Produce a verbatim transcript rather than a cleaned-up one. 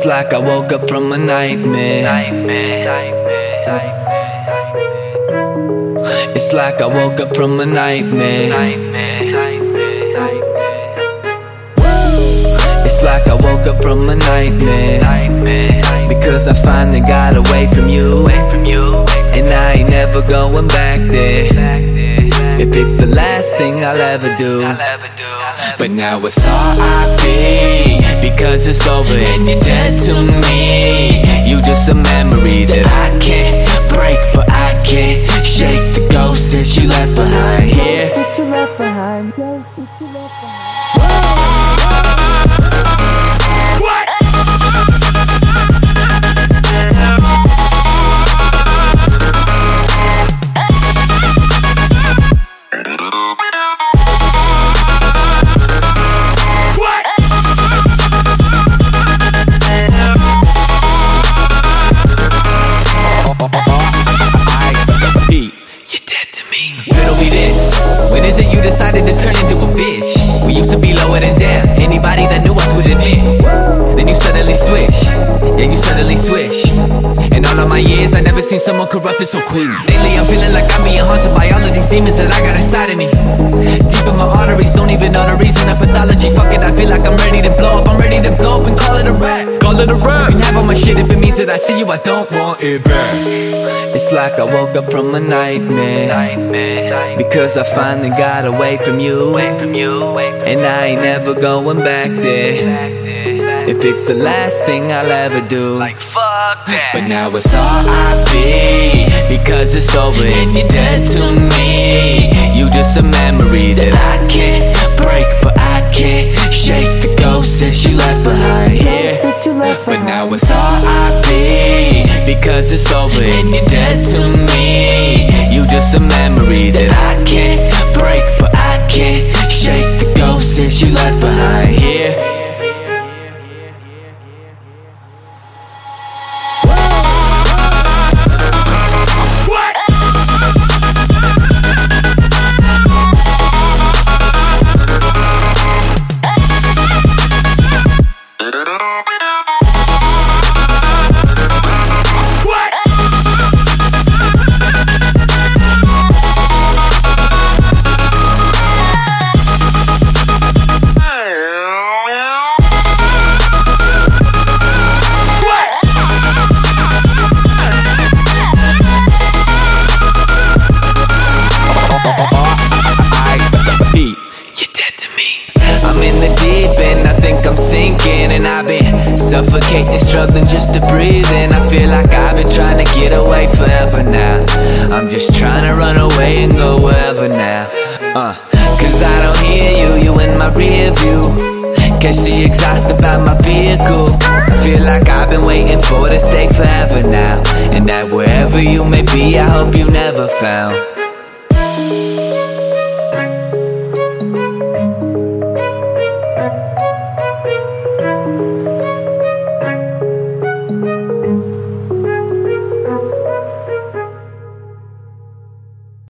like I woke up from a nightmare. It's like I woke up from a nightmare. It's like I woke up from a nightmare. Because I finally got away from you, and I ain't never going back there. If it's the last thing I'll ever do. But now it's R I P, because it's over and you're dead to me. You just a memory that I can't break, but I can't shake the ghost that you left behind here. That you left behind, ghost that you left behind. When is it you decided to turn into a bitch? We used to be lower than down, anybody that knew us would admit. Then you suddenly switch, yeah you suddenly switch. In all of my years I never seen someone corrupted so clean. Lately I'm feeling like I'm being haunted by all of these demons that I got inside of me. Deep in my arteries, don't even know the reason of pathology. Fuck it, I feel like I'm ready to blow up. I'm ready to blow up and call it a rap. Call it a rap. You can have all my shit if it means that I see you, I don't want it back. It's like I woke up from a nightmare, nightmare. Because I finally got away from you, away from you, and I ain't never going back there. If it's the last thing I'll ever do, like fuck that. But now it's R I P, because it's over and you're dead to me. You just a memory that I can't break, but I can't shake the ghost that you left behind here. But now it's R I P, because it's over and you're dead to me. You just a memory that I can't break, but I can't shake the ghost that you left behind here. I'm in the deep end, I think I'm sinking, and I've been suffocating, struggling just to breathe. And I feel like I've been trying to get away forever now. I'm just trying to run away and go wherever now. uh, Cause I don't hear you, you in my rear view. Cause she exhausted by my vehicle. I feel like I've been waiting for this day forever now, and that wherever you may be, I hope you never found